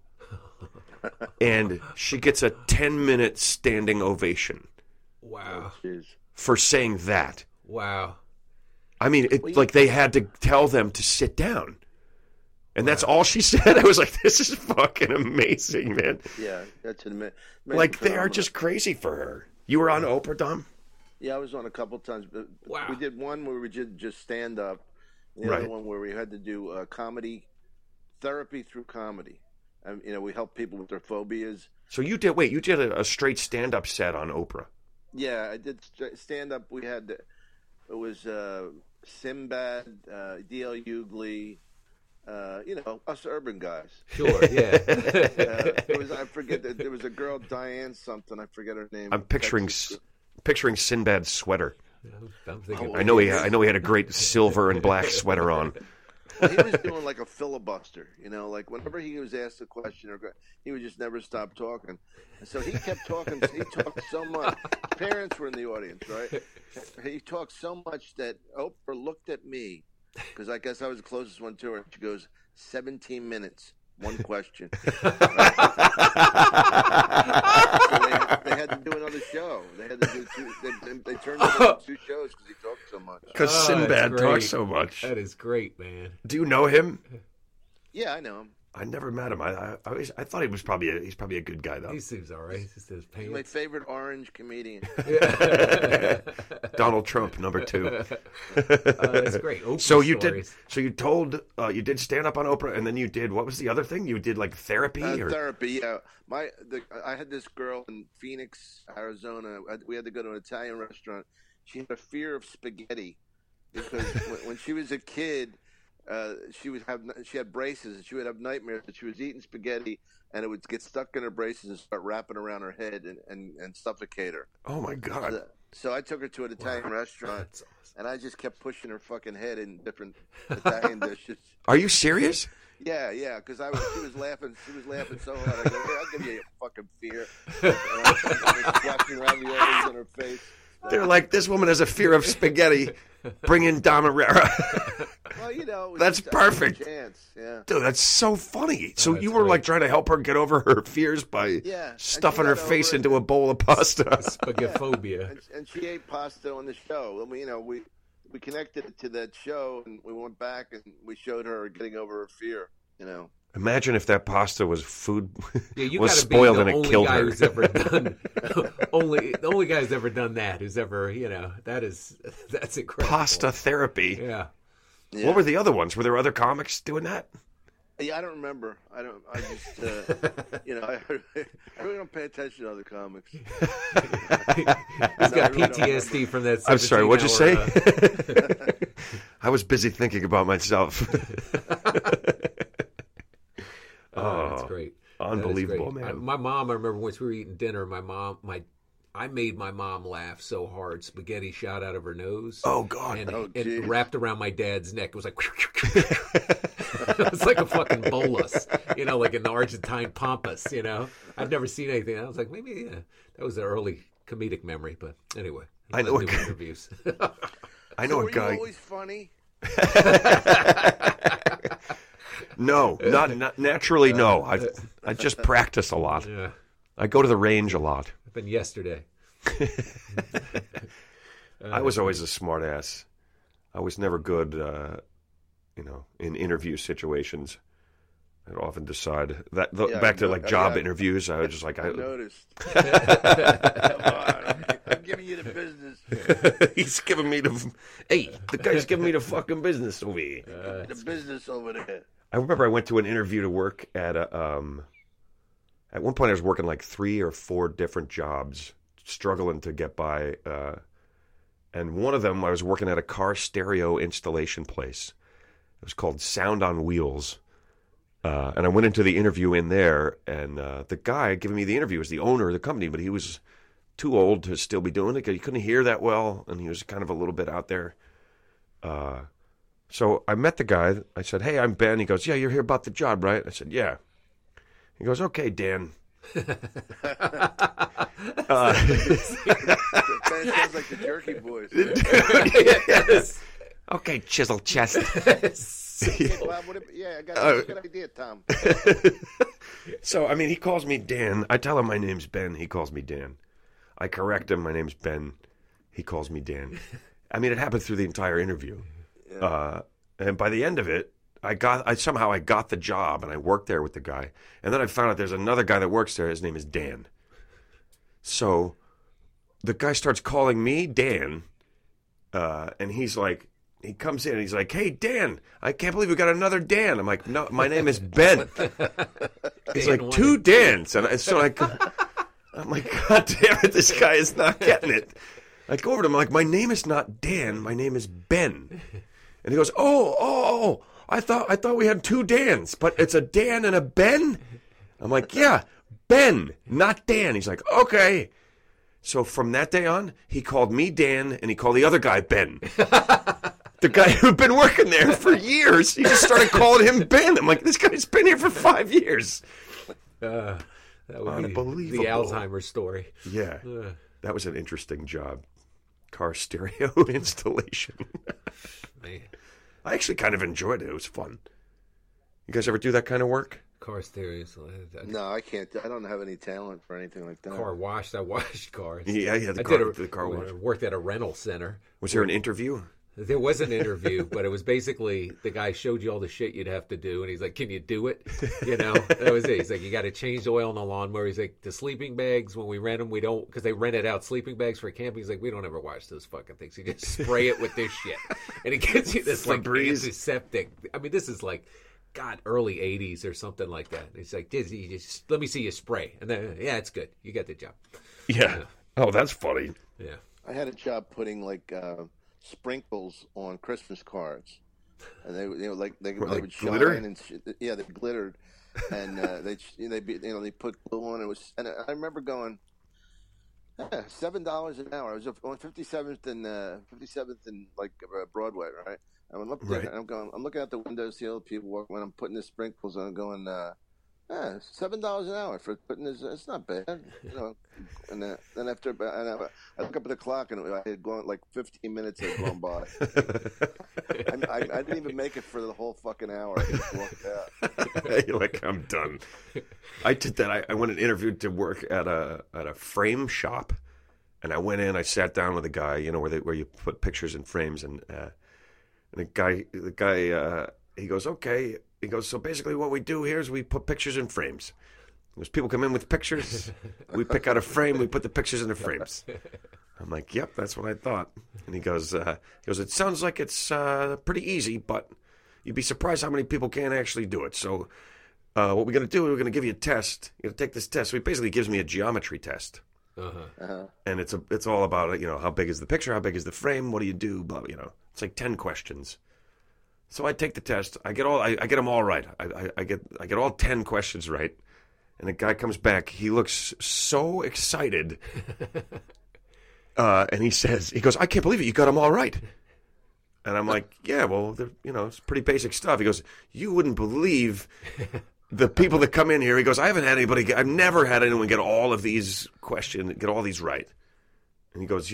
And she gets a 10-minute standing ovation Wow. Jeez. for saying that. Wow. I mean, like they had to tell them to sit down. And that's all she said. I was like, this is fucking amazing, man. Yeah, that's an amazing Like, they are phenomenon. just crazy for her. You were on Oprah, Dom? Yeah, I was on a couple times. But Wow. We did one where we did just stand up. And the Right. other one where we had to do comedy therapy through comedy. And we help people with their phobias. So you did a straight stand-up set on Oprah. Yeah, I did stand up. We had it was Sinbad, D.L. Hughley, us urban guys. Sure, yeah. I forget there was a girl, Diane something. I forget her name. I'm picturing Sinbad's sweater. I'm thinking, I know he had a great silver and black sweater on. Well, he was doing like a filibuster, like whenever he was asked a question, he would just never stop talking. And so he kept talking. He talked so much. Parents were in the audience, right? He talked so much that Oprah looked at me, because I guess I was the closest one to her, and she goes, 17 minutes, one question. So they had to do another show. They had to do they turned it into 2 shows because he talked so much. Because Sinbad talks so much. That is great, man. Do you know him? Yeah, I know him. I never met him. I thought he was he's probably a good guy though. He seems all right. He's my favorite orange comedian. Donald Trump, number 2. That's great. Oprah So you stories. you did stand up on Oprah, and then you did, what was the other thing? You did like therapy? Therapy, yeah. I had this girl in Phoenix, Arizona. We had to go to an Italian restaurant. She had a fear of spaghetti because when she was a kid, she had braces, and she would have nightmares that she was eating spaghetti and it would get stuck in her braces and start wrapping around her head and suffocate her. Oh my God. So I took her to an Italian restaurant, That's awesome. and I just kept pushing her fucking head in different Italian dishes. Are you serious? Yeah, because she was laughing so hard. I go, "Here, I'll give you a fucking fear." And I was splashing raviolis in her face. They're like, this woman has a fear of spaghetti. Bring in Dom Herrera. Well, That's perfect. Chance. Yeah. Dude, that's so funny. So that's you were great. like trying to help her get over her fears by stuffing her face into a bowl of pasta. Spaghetti-phobia. And she ate pasta on the show. I mean, we connected it to that show, and we went back and we showed her getting over her fear. Imagine if that pasta was food Yeah, you was gotta spoiled be and the it only killed guy her. who's ever done the only guy who's ever done that. Who's ever that's incredible. Pasta therapy. Yeah. What were the other ones? Were there other comics doing that? Yeah, I don't remember. I just, I really don't pay attention to other comics. He's got PTSD from that. I'm sorry, what'd you say? 17-hour, I was busy thinking about myself. that's great. Unbelievable, That is great. man. My mom, I remember once we were eating dinner, I made my mom laugh so hard, spaghetti shot out of her nose. Oh, God. And geez. it wrapped around my dad's neck. It was like, it was like a fucking bolus, like in the Argentine pampas, I've never seen anything. I was like, maybe, that was an early comedic memory, but anyway. I know new a guy- interviews. I know Were a guy. you always funny? No, not naturally. No, I just practice a lot. Yeah. I go to the range a lot. Happened yesterday. I was always a smart ass. I was never good, in interview situations. I'd often decide that back to like job interviews. I was just like, I noticed. Come on, I'm giving you the business. he's giving me the guy's giving me the fucking business over here. The business over there. I remember I went to an interview to work at at one point I was working like 3 or 4 different jobs, struggling to get by. And one of them, I was working at a car stereo installation place. It was called Sound on Wheels. And I went into the interview in there, and the guy giving me the interview was the owner of the company, but he was too old to still be doing it. He couldn't hear that well, and he was kind of a little bit out there. So I met the guy. I said, "Hey, I'm Ben." He goes, "Yeah, you're here about the job, right?" I said, "Yeah." He goes, "Okay, Dan." Ben sounds like the Jerky Boys. Yes. Okay, chisel chest. Hey, Bob, I got a good idea, Tom. So, I mean, he calls me Dan. I tell him my name's Ben. He calls me Dan. I correct him. My name's Ben. He calls me Dan. I mean, it happened through the entire interview. Yeah. And by the end of it, I somehow got the job, and I worked there with the guy. And then I found out there's another guy that works there. His name is Dan. So the guy starts calling me Dan, and he's like, he comes in and he's like, "Hey, Dan, I can't believe we got another Dan." I'm like, "No, my name is Ben." He's like, "Two Dans," and so I'm like, "God damn it, this guy is not getting it." I go over to him, I'm like, "My name is not Dan, my name is Ben." And he goes, "Oh, I thought we had two Dans, but it's a Dan and a Ben?" I'm like, "Yeah, Ben, not Dan." He's like, "Okay." So from that day on, he called me Dan, and he called the other guy Ben. The guy who'd been working there for years, he just started calling him Ben. I'm like, this guy's been here for 5 years. That would Unbelievable. be the Alzheimer's story. Yeah, that was an interesting job. Car stereo installation. Man. I actually kind of enjoyed it. It was fun. You guys ever do that kind of work? Car stereos. No, I can't. I don't have any talent for anything like that. Car washed. I washed cars. Yeah, the car wash. I worked at a rental center. Was there an interview? There was an interview, but it was basically the guy showed you all the shit you'd have to do, and he's like, "Can you do it?" You know, that was it. He's like, "You got to change the oil in the lawnmower." He's like, "The sleeping bags, when we rent them, we don't, because they rented out sleeping bags for camping." He's like, "We don't ever wash those fucking things. You just spray it with this shit, and it gets you this like antiseptic." I mean, this is like, God, early '80s or something like that. And he's like, just let me see you spray, and then yeah, it's good. You got the job. Yeah. Oh, that's funny. Yeah. I had a job putting like sprinkles on Christmas cards, and they would shine glitter? and yeah, they glittered, and they put glue on. It was, and I remember going, $7 an hour. I was on 57th and like Broadway, right? And I'm looking out the windows, see all the people walking. When I'm putting the sprinkles on, I'm going, $7 an hour for putting this. It's not bad, you know. And then after, I look up at the clock, and I had gone like 15 minutes had gone by. I didn't even make it for the whole fucking hour. I just walked out. You're like, I'm done. I did that. I went and interviewed to work at a frame shop, and I went in. I sat down with a guy, you know, where you put pictures in frames, and the guy, he goes, "Okay." He goes, "So basically what we do here is we put pictures in frames. There's people come in with pictures. We pick out a frame. We put the pictures in the frames." I'm like, "Yep, that's what I thought." And he goes, "It sounds like it's pretty easy, but you'd be surprised how many people can't actually do it. So what we're going to do is we're going to give you a test. You're going to take this test." So he basically gives me a geometry test. And it's all about, you know, how big is the picture? How big is the frame? What do you do? Blah, you know, it's like 10 questions. So I take the test. I get them all right. I get all 10 questions right. And the guy comes back. He looks so excited. And he goes, "I can't believe it. You got them all right." And I'm like, "Yeah, well, it's pretty basic stuff." He goes, "You wouldn't believe the people that come in here." He goes, "I've never had anyone get all of these questions, get all these right." And he goes,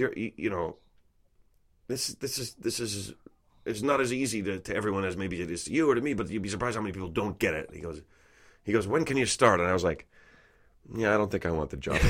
this is it's not as easy to everyone as maybe it is to you or to me, but you'd be surprised how many people don't get it." He goes, "When can you start?" And I was like, "Yeah, I don't think I want the job."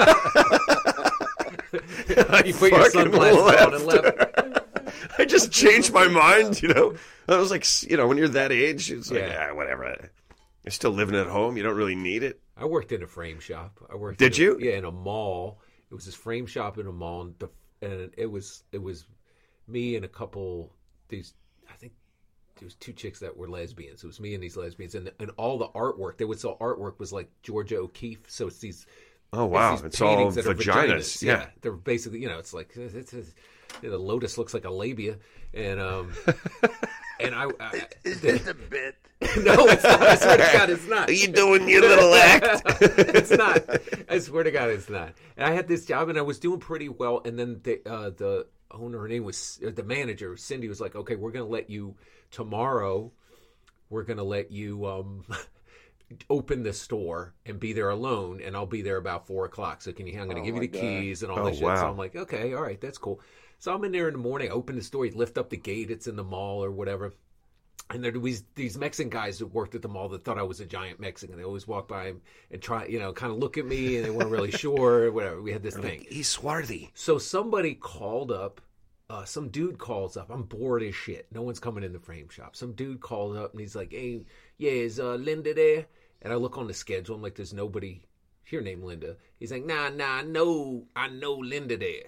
You put your sunglasses on and left. I just changed my mind, you know. I was like, when you're that age, it's like, whatever. You're still living at home. You don't really need it. I worked in a frame shop. Did you? Yeah, in a mall. It was this frame shop in a mall, and it was me and a couple. I think there was 2 chicks that were lesbians. It was me and these lesbians, and all the artwork they would sell. Artwork was like Georgia O'Keeffe. So it's these. Oh wow! It's all vaginas. Yeah, they're basically, it's like the lotus looks like a labia, and and is this a bit? No, it's not. I swear to God, it's not. Are you doing your little act? It's not. I swear to God, it's not. And I had this job, and I was doing pretty well. And then the owner, her name was the manager, Cindy, was like, "Okay, we're going to let you tomorrow. We're going to let you open the store and be there alone, and I'll be there about 4:00. So I'm going to give you the keys and all that shit." Wow. So I'm like, "Okay, all right, that's cool." So I'm in there in the morning. I open the store, you lift up the gate. It's in the mall or whatever. And there was these Mexican guys that worked at the mall that thought I was a giant Mexican. They always walk by and try, kind of look at me, and they weren't really sure or whatever. We had this thing. He's swarthy. So somebody called up. Some dude calls up. I'm bored as shit. No one's coming in the frame shop. Some dude calls up, and he's like, "Hey, yeah, is Linda there?" And I look on the schedule. I'm like, "There's nobody here named Linda." He's like, "Nah, I know Linda there."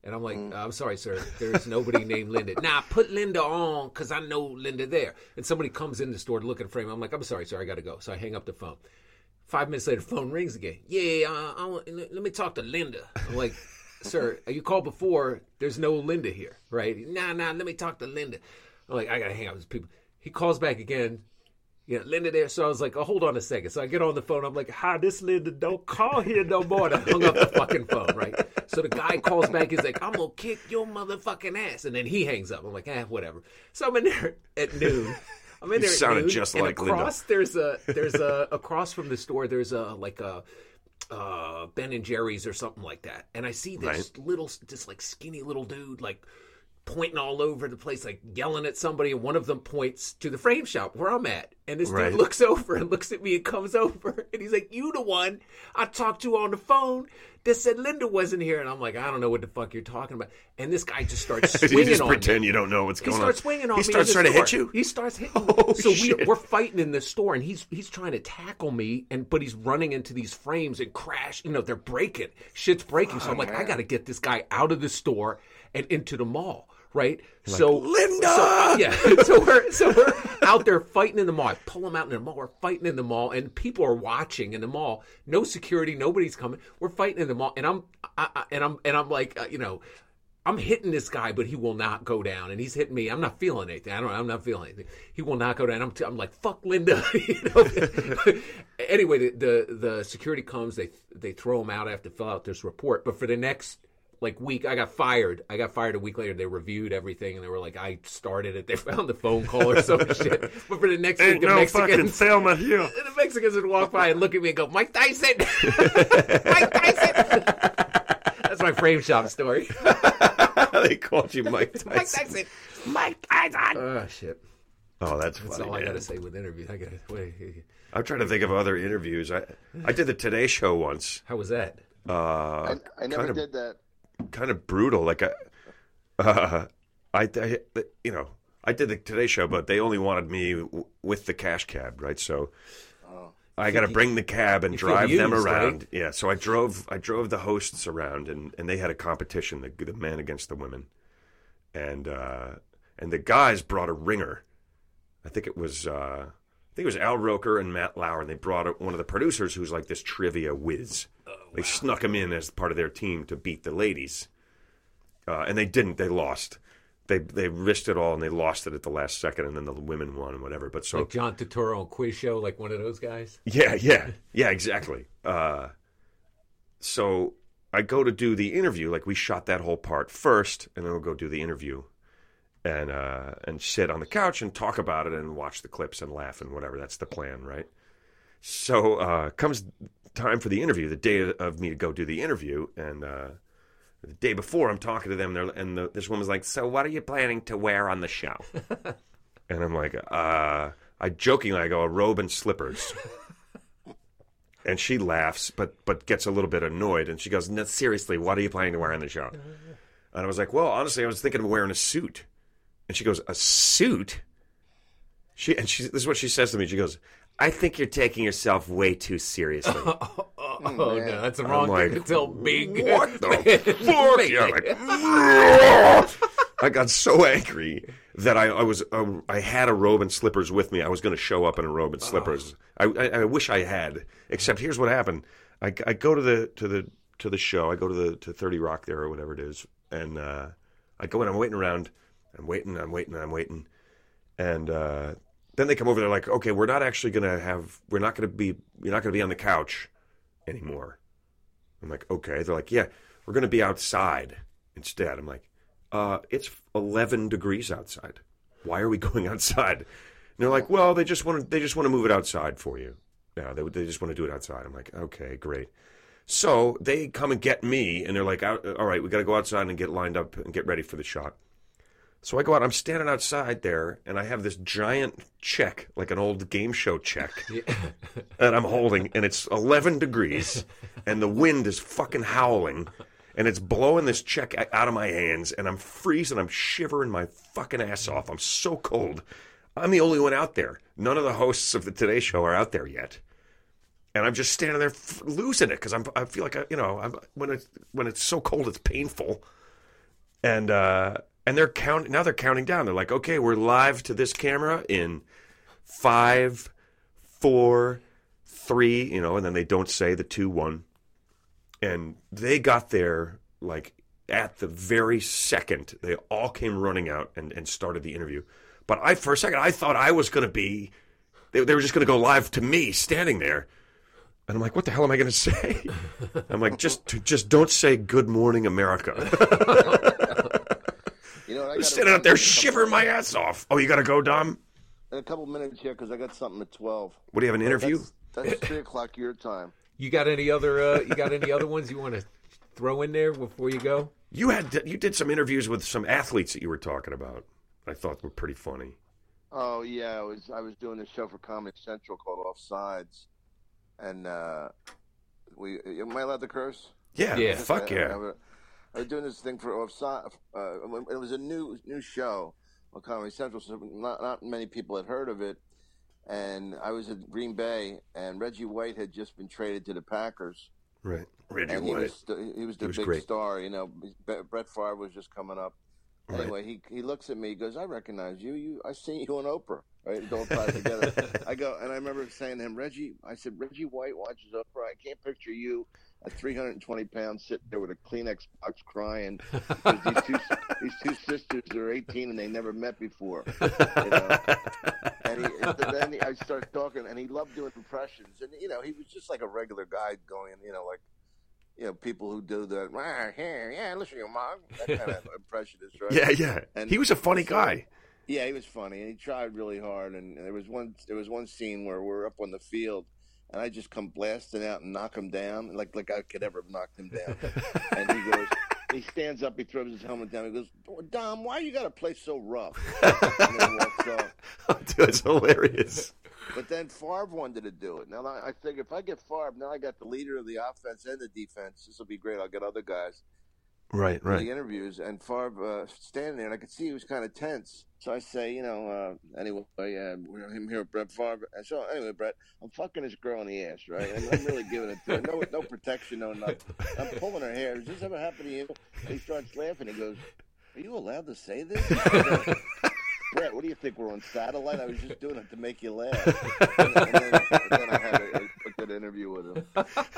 And I'm like, I'm sorry, sir. There's nobody named Linda. Nah, put Linda on because I know Linda there. And somebody comes in the store to look at a frame. I'm like, I'm sorry, sir. I got to go. So I hang up the phone. 5 minutes later, the phone rings again. Yeah, let me talk to Linda. I'm like, sir, you called before. There's no Linda here, right? Nah, let me talk to Linda. I'm like, I got to hang out with these people. He calls back again. Linda there. So I was like, oh, hold on a second. So I get on the phone. I'm like, hi, this Linda don't call here no more. And I hung up the fucking phone, right? So the guy calls back. He's like, I'm going to kick your motherfucking ass. And then he hangs up. I'm like, whatever. So I'm in there at noon. I'm in there at noon. Just and like across, Linda. There's a across from the store, there's a Ben and Jerry's or something like that. And I see this this like skinny little dude, like, pointing all over the place, like yelling at somebody, and one of them points to the frame shop where I'm at. And this dude looks over and looks at me and comes over, and he's like, you the one I talked to on the phone that said Linda wasn't here. And I'm like, I don't know what the fuck you're talking about. And this guy just starts swinging you just on pretend me. You don't know what's going on. He starts swinging on me. He starts trying to hit you? He starts hitting me. So we're fighting in the store, and he's trying to tackle me, but he's running into these frames and crash. They're breaking. Shit's breaking. So I'm like, I got to get this guy out of the store and into the mall. Right, like, so Linda, so we're out there fighting in the mall. I pull him out in the mall. We're fighting in the mall, and people are watching in the mall. No security, nobody's coming. We're fighting in the mall, and I'm like, I'm hitting this guy, but he will not go down, and he's hitting me. I'm not feeling anything. I'm not feeling anything. He will not go down. I'm like, fuck Linda. Anyway, the security comes. They throw him out. I have to fill out this report, but for the next week, I got fired. A week later. They reviewed everything, and they were like, I started it. They found the phone call or some shit. But for the next week, the Mexicans, Thelma here. The Mexicans would walk by and look at me and go, Mike Tyson! Mike Tyson! That's my frame shop story. They called you Mike Tyson. Mike Tyson! Mike Tyson! Oh, shit. Oh, that's funny, That's all man. I got to say with interviews. I'm trying to think of other interviews. I did the Today Show once. How was that? I never did that. Kind of brutal. Like I did the Today Show, but they only wanted me with the cash cab, right? So I got to bring the cab and drive them around. Right? Yeah. So I drove the hosts around, and they had a competition, the men against the women, and the guys brought a ringer. I think it was Al Roker and Matt Lauer, and they brought one of the producers who's like this trivia whiz. They snuck him in as part of their team to beat the ladies. And they didn't. They lost. They risked it all, and they lost it at the last second, and then the women won and whatever. But so, like John Turturro on Quiz Show, like one of those guys? Yeah, exactly. So I go to do the interview. Like, we shot that whole part first, and then we'll go do the interview and sit on the couch and talk about it and watch the clips and laugh and whatever. That's the plan, right? So comes time for the interview, the day of me to go do the interview, and the day before I'm talking to them, this woman's like, so what are you planning to wear on the show? And I'm like, I jokingly go, a robe and slippers. And she laughs, but gets a little bit annoyed, and she goes, no, seriously, what are you planning to wear on the show? And I was like, well, honestly, I was thinking of wearing a suit. And she goes, a suit? This is what she says to me. She goes, I think you're taking yourself way too seriously. No, that's the wrong thing to tell Big. What the fuck? Yeah, like, I got so angry that I had a robe and slippers with me. I was going to show up in a robe and slippers. I wish I had. Except here's what happened. I go to the show. I go to 30 Rock there or whatever it is, and I go in. I'm waiting around. I'm waiting. And then they come over. They're like, "Okay, you're not going to be on the couch anymore." I'm like, "Okay." They're like, "Yeah, we're going to be outside instead." I'm like, "It's 11 degrees outside. Why are we going outside?" And they're like, "Well, they just want to move it outside for you. Yeah, they just want to do it outside." I'm like, "Okay, great." So they come and get me, and they're like, "All right, we got to go outside and get lined up and get ready for the shot." So I go out, I'm standing outside there, and I have this giant check, like an old game show check, that I'm holding, and it's 11 degrees, and the wind is fucking howling, and it's blowing this check out of my hands, and I'm freezing, I'm shivering my fucking ass off. I'm so cold. I'm the only one out there. None of the hosts of the Today Show are out there yet. And I'm just standing there losing it, because I feel like, when it's so cold, it's painful. And they're counting down. They're like, okay, we're live to this camera in 5, 4, 3, and then they don't say the 2, 1. And they got there like at the very second. They all came running out and started the interview. But for a second, I thought I was going to be, they were just going to go live to me standing there. And I'm like, what the hell am I going to say? I'm like, just don't say good morning, America. I'm standing out there shivering my ass off. Oh, you got to go, Dom? In a couple minutes here because I got something at 12. What, do you have an interview? That's 3 o'clock your time. You got any other ones you want to throw in there before you go? You did some interviews with some athletes that you were talking about. I thought were pretty funny. Oh yeah, I was doing this show for Comedy Central called Offsides, and am I allowed to curse? Yeah. Fuck yeah. I was doing this thing for Offside. It was a new show on Comedy Central, so not many people had heard of it. And I was at Green Bay, and Reggie White had just been traded to the Packers. Right, Reggie and White. He was the big great. star. Brett Favre was just coming up. Anyway, he looks at me. He goes, "I recognize you. I seen you on Oprah, right? Don't tie together." I go, and I remember saying to him, "Reggie," I said, "Reggie White watches Oprah. I can't picture you at 320 pounds sitting there with a Kleenex box crying because these two sisters are 18 and they never met before." And then I started talking, and he loved doing impressions, and he was just like a regular guy going, people who do the listen to your mom, that kind of impressionist, right? Yeah. And he was a funny guy. Yeah, he was funny, and he tried really hard. And there was one scene where we're up on the field, and I just come blasting out and knock him down, like I could ever have knocked him down. And he goes, he stands up, he throws his helmet down, he goes, "Dom, why you got to play so rough?" And then walks off. Oh, dude, it's hilarious. But then Favre wanted to do it. Now I think if I get Favre, now I got the leader of the offense and the defense. This will be great. I'll get other guys. Right. The interviews, and Favre standing there, and I could see he was kind of tense. So I say, anyway, I'm here with Brett Favre. And so anyway, Brett, I'm fucking this girl in the ass, right? And I'm really giving it to her. No protection, no nothing. I'm pulling her hair. Does this ever happen to you? And he starts laughing. He goes, "Are you allowed to say this?" Brett, what do you think? We're on satellite? I was just doing it to make you laugh. And then I had a good interview with him.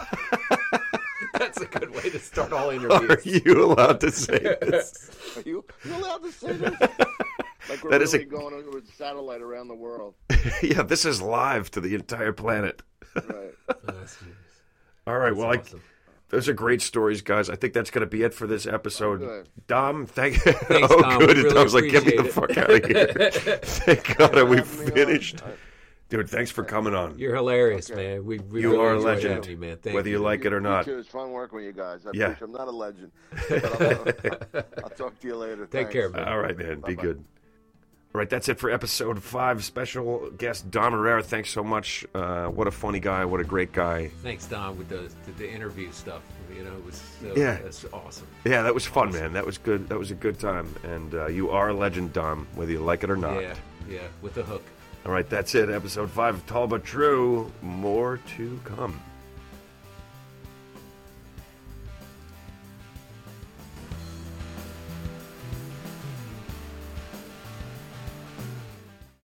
That's a good way to start all interviews. Are you allowed to say this? Are you allowed to say this? Like we're really going over the satellite around the world. Yeah, this is live to the entire planet. Right. All right, that's awesome. Those are great stories, guys. I think that's going to be it for this episode. Oh, Dom, thanks, Dom. Good. Really Dom's like, get me the fuck out of here. Thank God we finished. Dude, thanks for coming on. You're hilarious, man. We you really are a enjoyed legend, having you, man. whether you like it or not. You too. It's fun working with you guys. I'm not a legend. But I'll talk to you later. Take care, man. All right, man. Bye-bye. Be good. All right, that's it for episode 5. Special guest Dom Herrera. Thanks so much. What a funny guy. What a great guy. Thanks, Don, with the interview stuff. It was that's awesome. Yeah, that was fun, man. That was good. That was a good time. And you are a legend, Dom, whether you like it or not. Yeah, with the hook. All right, that's it. Episode 5 of Tall But True. More to come.